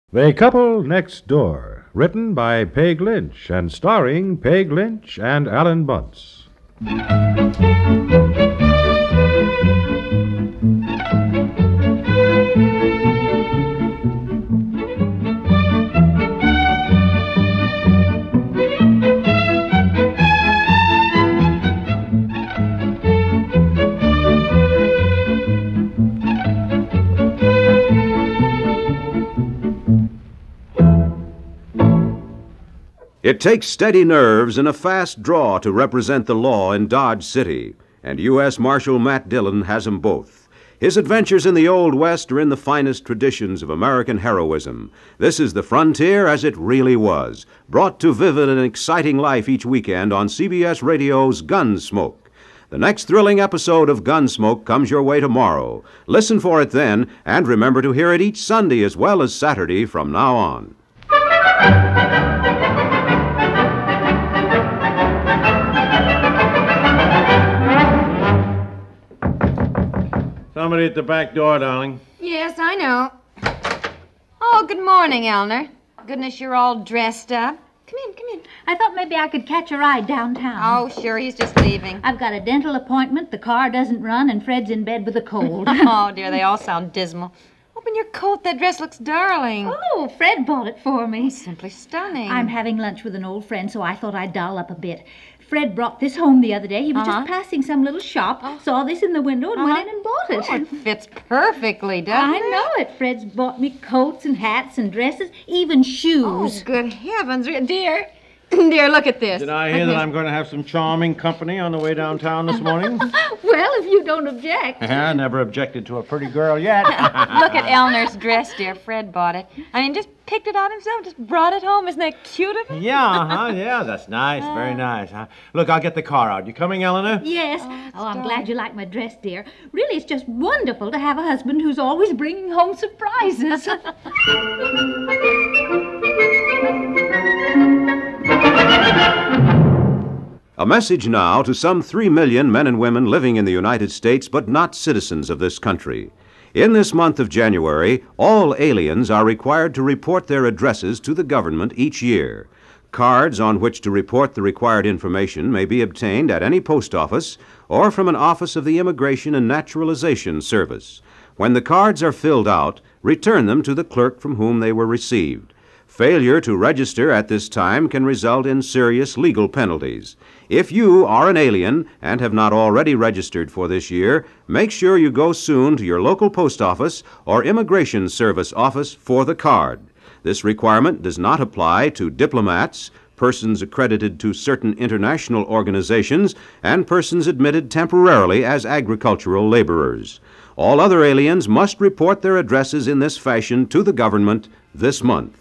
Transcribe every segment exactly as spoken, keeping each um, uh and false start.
The Couple Next Door, written by Peg Lynch and starring Peg Lynch and Alan Bunce. It takes steady nerves and a fast draw to represent the law in Dodge City, and U S Marshal Matt Dillon has 'em both. His adventures in the Old West are in the finest traditions of American heroism. This is the frontier as it really was, brought to vivid and exciting life each weekend on C B S Radio's Gunsmoke. The next thrilling episode of Gunsmoke comes your way tomorrow. Listen for it then, and remember to hear it each Sunday as well as Saturday from now on. Somebody at the back door, darling. Yes, I know. Oh, good morning, Elner. Goodness, you're all dressed up. Come in, come in. I thought maybe I could catch a ride downtown. Oh, sure, he's just leaving. I've got a dental appointment, the car doesn't run, and Fred's in bed with a cold. Oh, dear, they all sound dismal. Open your coat. That dress looks darling. Oh, Fred bought it for me. Simply stunning. I'm having lunch with an old friend, so I thought I'd doll up a bit. Fred brought this home the other day. He was Uh-huh. just passing some little shop, Oh. saw this in the window, and Uh-huh. went in and bought it. Oh, it fits perfectly, doesn't I it? know it. Fred's bought me coats and hats and dresses, even Oh, shoes. good heavens. Dear, dear, look at this. Did I hear that I'm going to have some charming company on the way downtown this morning? Well, if you don't object. I never objected to a pretty girl yet. Look at Elner's dress, dear. Fred bought it. I mean, just picked it out himself, just brought it home. Isn't that cute of him? Yeah, huh? Yeah, that's nice. Very nice, huh? Look, I'll get the car out. You coming, Eleanor? Yes. Oh, Oh, it's I'm darling. glad you like my dress, dear. Really, it's just wonderful to have a husband who's always bringing home surprises. A message now to some three million men and women living in the United States but not citizens of this country. In this month of January, all aliens are required to report their addresses to the government each year. Cards on which to report the required information may be obtained at any post office or from an office of the Immigration and Naturalization Service. When the cards are filled out, return them to the clerk from whom they were received. Failure to register at this time can result in serious legal penalties. If you are an alien and have not already registered for this year, make sure you go soon to your local post office or Immigration Service office for the card. This requirement does not apply to diplomats, persons accredited to certain international organizations, and persons admitted temporarily as agricultural laborers. All other aliens must report their addresses in this fashion to the government this month.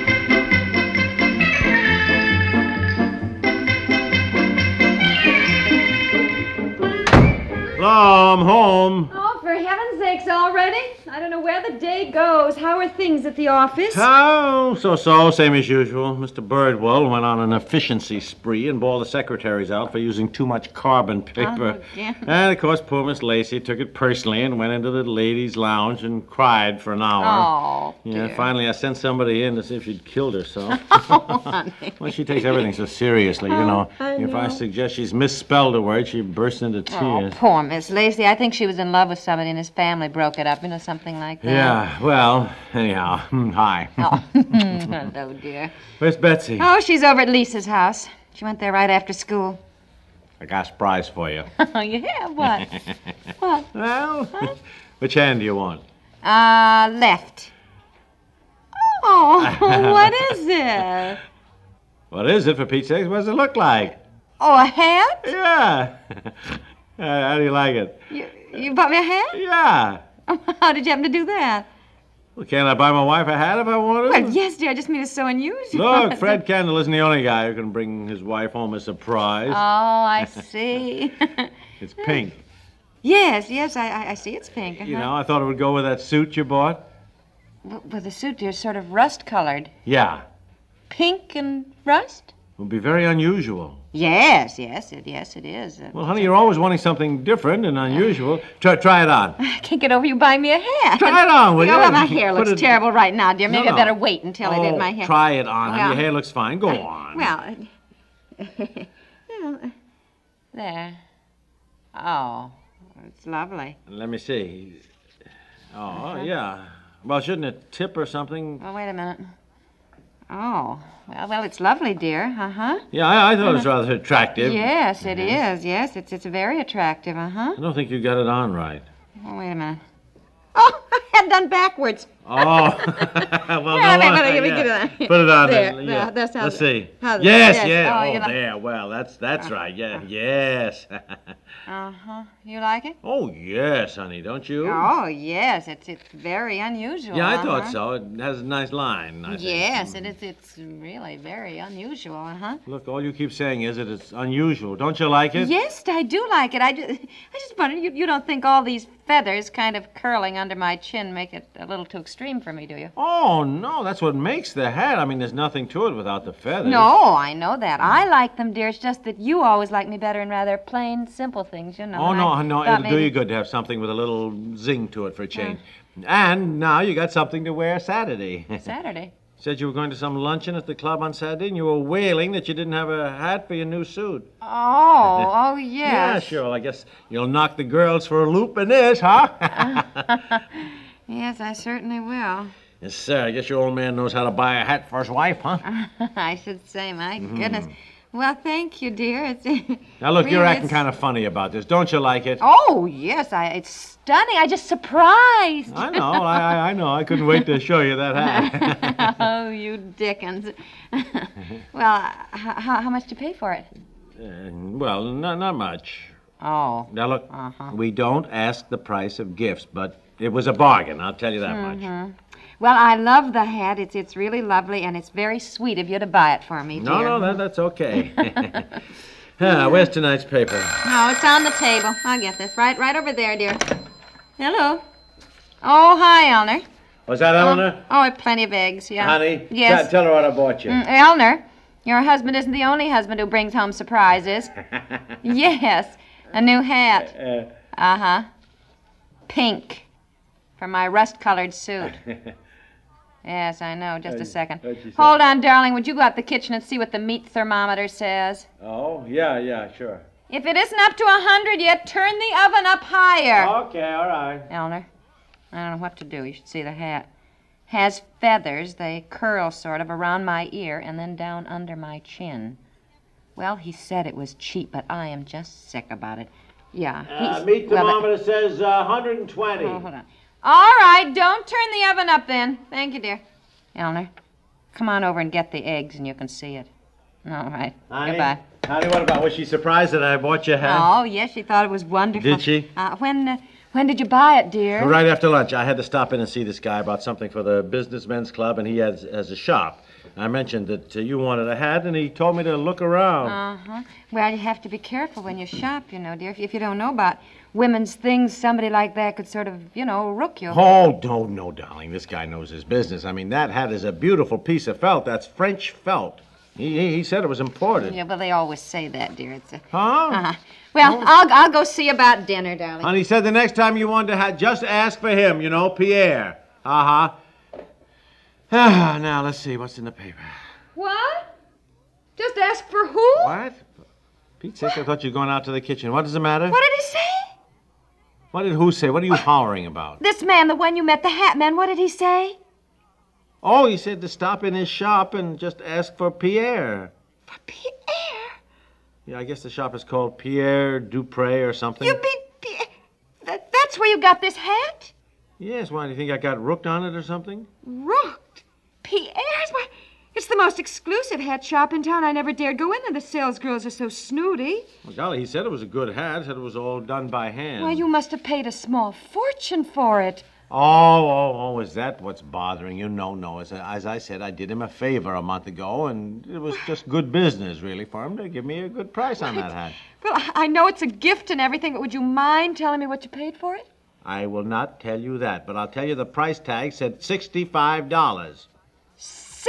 Hello, I'm home. Oh, for heaven's sakes, already? I don't know where the day goes. How are things at the office? Oh, so-so, same as usual. Mister Birdwell went on an efficiency spree and bore the secretaries out for using too much carbon paper. Oh, dear. And, of course, poor Miss Lacey took it personally and went into the ladies' lounge and cried for an hour. Oh, Yeah, dear. finally I sent somebody in to see if she'd killed herself. Oh, honey. Well, she takes everything so seriously, you know. I If I know. suggest she's misspelled a word, she bursts into Oh, tears. poor Miss Lacey. I think she was in love with somebody and his family broke it up, you know, something like that. Yeah, well, anyhow, hmm, hi. Oh, hello, dear. Where's Betsy? Oh, she's over at Lisa's house. She went there right after school. I got a surprise for you. Oh, you have? What? What? Well, which hand do you want? Uh, left. Oh, what is it? What is it, for Pete's sake? What does it look like? Oh, a hat? Yeah. Uh, how do you like it? You, you bought me a hat? Yeah. How did you happen to do that? Well, can't I buy my wife a hat if I want to? Well, yes, dear. I just mean it's so unusual. Look, Fred Kendall isn't the only guy who can bring his wife home a surprise. Oh, I see. It's pink. Yes, yes, I, I, I see it's pink. Uh-huh. You know, I thought it would go with that suit you bought. Well, well, the suit, dear, is sort of rust-colored. Yeah. Pink and rust? It would be very unusual. Yes, yes, it, yes, it is. Uh, Well, honey, you're always wanting something different and unusual. Try, try it on. I can't get over you buying me a hat. Try it on, will you? you? know what? My hair Put looks it- terrible right now, dear. Maybe No, I no. better wait until I Oh, get my hair. try it on. honey. Well- Your hair looks fine. Go on. Well, well, there. Oh, it's lovely. Let me see. Oh, yeah. Well, shouldn't it tip or something? Well, wait a minute. Oh, well, well, it's lovely, dear. Uh huh. Yeah, I, I thought it was rather attractive. Yes, it is. Yes, it's it's very attractive. Uh huh. I don't think you got it on right. Oh, wait a minute. Oh, I had done backwards. Oh, well, Yeah, no wait, wonder, wait, let me yeah. get it on. Put it on There, there. there, Yeah. that's how Let's the- see. how the- yes, yes. yeah. Oh, Oh, you know- there. Well, that's that's right. Yeah, yes. Uh huh. You like it? Oh, yes, honey. Don't you? Oh, yes. It's it's very unusual. Yeah, I uh-huh. thought so. It has a nice line. I think. Yes, it is. It's really very unusual. Uh huh. Look, all you keep saying is that it's unusual. Don't you like it? Yes, I do like it. I just, I just wonder, you, you don't think all these feathers kind of curling under my chin make it a little too extreme for me, do you? Oh, no. That's what makes the hat. I mean, there's nothing to it without the feathers. No, I know that. I like them, dear. It's just that you always like me better in rather plain, simple things, you know. Oh, and no, I no. thought It'll do maybe- you good to have something with a little zing to it for a change. And now you got something to wear Saturday. Saturday. Said you were going to some luncheon at the club on Saturday, and you were wailing that you didn't have a hat for your new suit. Oh, oh, yes. Yeah, sure. Well, I guess you'll knock the girls for a loop in this, huh? Yes, I certainly will. Yes, sir. I guess your old man knows how to buy a hat for his wife, huh? I should say, my Mm-hmm. goodness. Well, thank you, dear. It's Now, look, you're really, acting it's- kind of funny about this. Don't you like it? Oh, yes, I. It's stunning. I just surprised. I know. I, I, I know. I couldn't wait to show you that hat. Oh, you Dickens. Well, how, how much did you pay for it? Uh, well, not, not much. Oh. Now, look, Uh-huh. we don't ask the price of gifts, but it was a bargain, I'll tell you that Mm-hmm. much. Well, I love the hat. It's it's really lovely, and it's very sweet of you to buy it for me, dear. No, no, that, that's okay. Ah, where's tonight's paper? No, it's on the table. I'll get this. Right right over there, dear. Hello. Oh, hi, Elner. Was that Eleanor? Oh, I have plenty of eggs, yeah. Honey? Yes. Tell, tell her what I bought you. Mm, Elner, your husband isn't the only husband who brings home surprises. Yes, a new hat. Uh, Uh-huh. Pink. For my rust-colored suit. Yes, I know. Just a second. what'd she say? Hold on, darling. Would you go out the kitchen and see what the meat thermometer says? oh, yeah, yeah, sure. If it isn't up to a hundred yet, turn the oven up higher. Okay, all right. Elner, I don't know what to do. You should see the hat. Has feathers. They curl sort of around my ear and then down under my chin. Well, he said it was cheap, but I am just sick about it. Yeah. Uh, he's- meat well, but- thermometer says uh, one hundred twenty. Oh, hold on. All right, don't turn the oven up then. Thank you, dear. Elner, come on over and get the eggs and you can see it. All right. Honey, Goodbye. honey, what about, was she surprised that I bought you a hat? Oh, yes, she thought it was wonderful. Did she? Uh, when, uh, when did you buy it, dear? Right after lunch, I had to stop in and see this guy about something for the Businessmen's Club, and he has, has a shop. I mentioned that uh, you wanted a hat, and he told me to look around. Uh-huh. Well, you have to be careful when you shop, you know, dear. If, if you don't know about women's things, somebody like that could sort of, you know, rook you. Oh, no, no, darling. This guy knows his business. I mean, that hat is a beautiful piece of felt. That's French felt. He, he, he said it was imported. Yeah, well, they always say that, dear. It's a... Huh? Uh-huh. Well, I'll, I'll go see about dinner, darling. And he said the next time you want a hat, just ask for him, you know, Pierre. Uh-huh. Ah, now, let's see. What's in the paper? What? Just ask for who? What? Pete's sake, I thought you were going out to the kitchen. What does the matter? What did he say? What did who say? What are you hollering about? This man, the one you met, the hat man, what did he say? Oh, he said to stop in his shop and just ask for Pierre. For Pierre? Yeah, I guess the shop is called Pierre Dupre or something. You be... Pierre. That, that's where you got this hat? Yes, why, do you think I got rooked on it or something? Rooked? Pierre's? Why, it's the most exclusive hat shop in town. I never dared go in there. The sales girls are so snooty. Well, golly, he said it was a good hat. Said it was all done by hand. Well, you must have paid a small fortune for it. Oh, oh, oh, is that what's bothering you? No, no. As, as I said, I did him a favor a month ago, and it was just good business, really, for him to give me a good price on that hat. Well, I I know it's a gift and everything, but would you mind telling me what you paid for it? I will not tell you that, but I'll tell you the price tag said sixty-five dollars. Sixty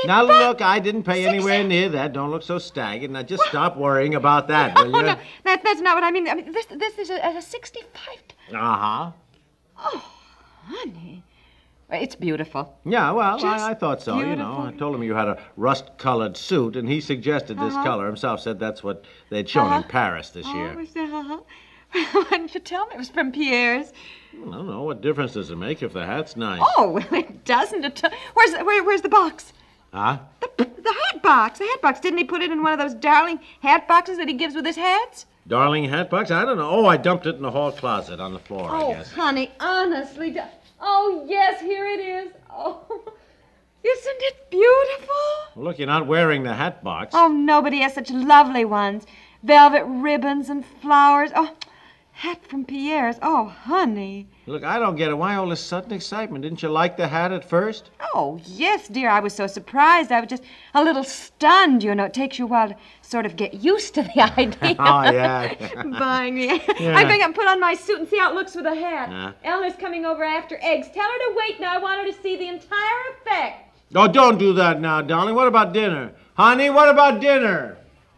sixty-five. Now, look, I didn't pay anywhere near that. Don't look so staggered. Now, just stop worrying about that, will Oh, you? no, that, that's not what I mean. I mean, this, this is a, a sixty-five. Uh-huh. Honey. It's beautiful. Yeah, well, Just I, I thought so, you know. I beautiful. told him you had a rust-colored suit, and he suggested this Uh-huh. color himself, said that's what they'd shown in Uh-huh. Paris this year. Oh, was that, uh-huh. Why didn't you tell me it was from Pierre's? I don't know. What difference does it make if the hat's nice? Oh, well, it doesn't. It, where's, where, where's the box? Huh? The, the hat box. The hat box. Didn't he put it in one of those darling hat boxes that he gives with his hats? Darling hat box? I don't know. Oh, I dumped it in the hall closet on the floor, Oh, I guess. honey, honestly. do- Oh, yes, here it is. Oh, isn't it beautiful? Well, look, you're not wearing the hat box. Oh, nobody has such lovely ones. Velvet ribbons and flowers. Oh, hat from Pierre's. Oh, honey. Look, I don't get it. Why all this sudden excitement? Didn't you like the hat at first? Oh, yes, dear. I was so surprised. I was just a little stunned. You know, it takes you a while to sort of get used to the idea. Oh, yeah. Buying me. Yeah. I think I'll put on my suit and see how it looks with a hat. Yeah. Eleanor's coming over after eggs. Tell her to wait now. I want her to see the entire effect. Oh, don't do that now, darling. What about dinner? Honey, what about dinner?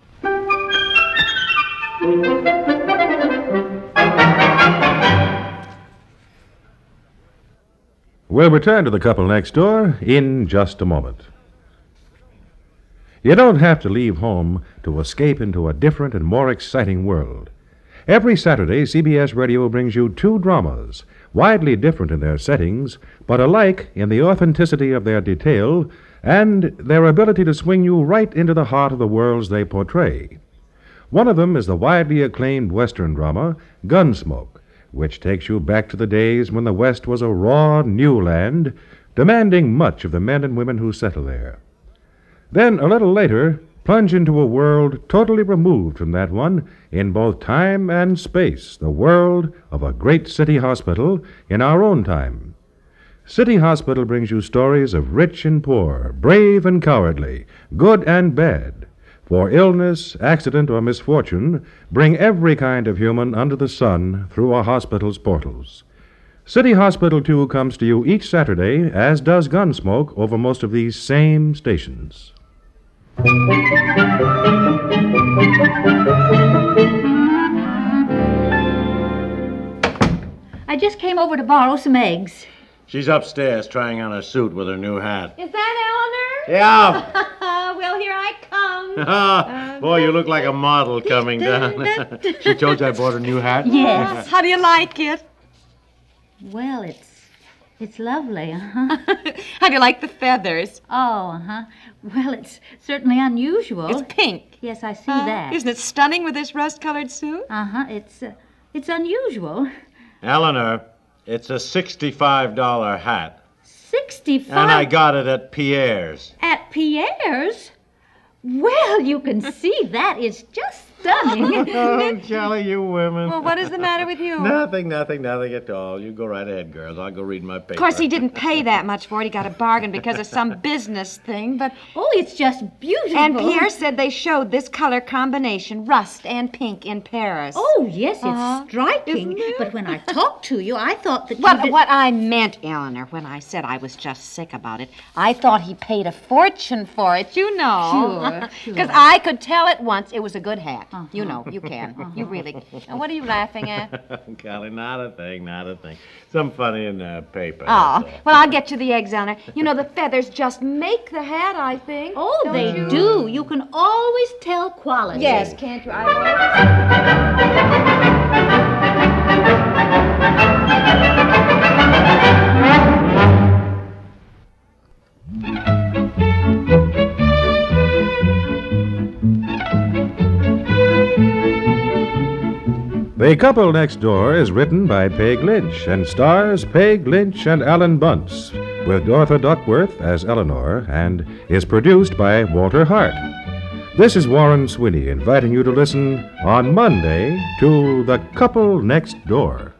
We'll return to the couple next door in just a moment. You don't have to leave home to escape into a different and more exciting world. Every Saturday, C B S Radio brings you two dramas, widely different in their settings, but alike in the authenticity of their detail and their ability to swing you right into the heart of the worlds they portray. One of them is the widely acclaimed Western drama, Gunsmoke, which takes you back to the days when the West was a raw new land, demanding much of the men and women who settle there. Then, a little later, plunge into a world totally removed from that one in both time and space, the world of a great city hospital in our own time. City Hospital brings you stories of rich and poor, brave and cowardly, good and bad. For illness, accident, or misfortune bring every kind of human under the sun through a hospital's portals. City Hospital, too, comes to you each Saturday, as does Gunsmoke over most of these same stations. I just came over to borrow some eggs. She's upstairs trying on her suit with her new hat. Is that Eleanor? Yeah. Well, here I come. Boy, you look like a model coming down. She told you I bought a new hat? Yes. How do you like it? Well, it's it's lovely, uh-huh. How do you like the feathers? Oh, uh-huh. Well, it's certainly unusual. It's pink. Yes, I see that. Isn't it stunning with this rust-colored suit? Uh-huh. It's uh, it's unusual. Eleanor, it's a sixty-five dollar hat. Sixty-five And I got it at Pierre's. at Pierre's. Well, you can see that is just stunning. Oh, Kelly, you women. Well, what is the matter with you? Nothing, nothing, nothing at all. You go right ahead, girls. I'll go read my paper. Of course, he didn't pay that much for it. He got a bargain because of some business thing, but... Oh, it's just beautiful. And Pierre said they showed this color combination, rust and pink, in Paris. Oh, yes, it's Uh-huh. striking. Isn't it? But when I talked to you, I thought that you What, did... what I meant, Eleanor, when I said I was just sick about it, I thought he paid a fortune for it, you know. Sure, sure. Because I could tell at once it was a good hat. You know, you can. You really can. And what are you laughing at? Kelly, not a thing, not a thing. Some funny in the paper. Oh, that's all. well, I'll get you the eggs, Eleanor. You know, the feathers just make the hat, I think. Oh, Don't they you? do. You can always tell quality. Yes, can't you? I The Couple Next Door is written by Peg Lynch and stars Peg Lynch and Alan Bunce, with Dorothy Duckworth as Eleanor, and is produced by Walter Hart. This is Warren Sweeney inviting you to listen on Monday to The Couple Next Door.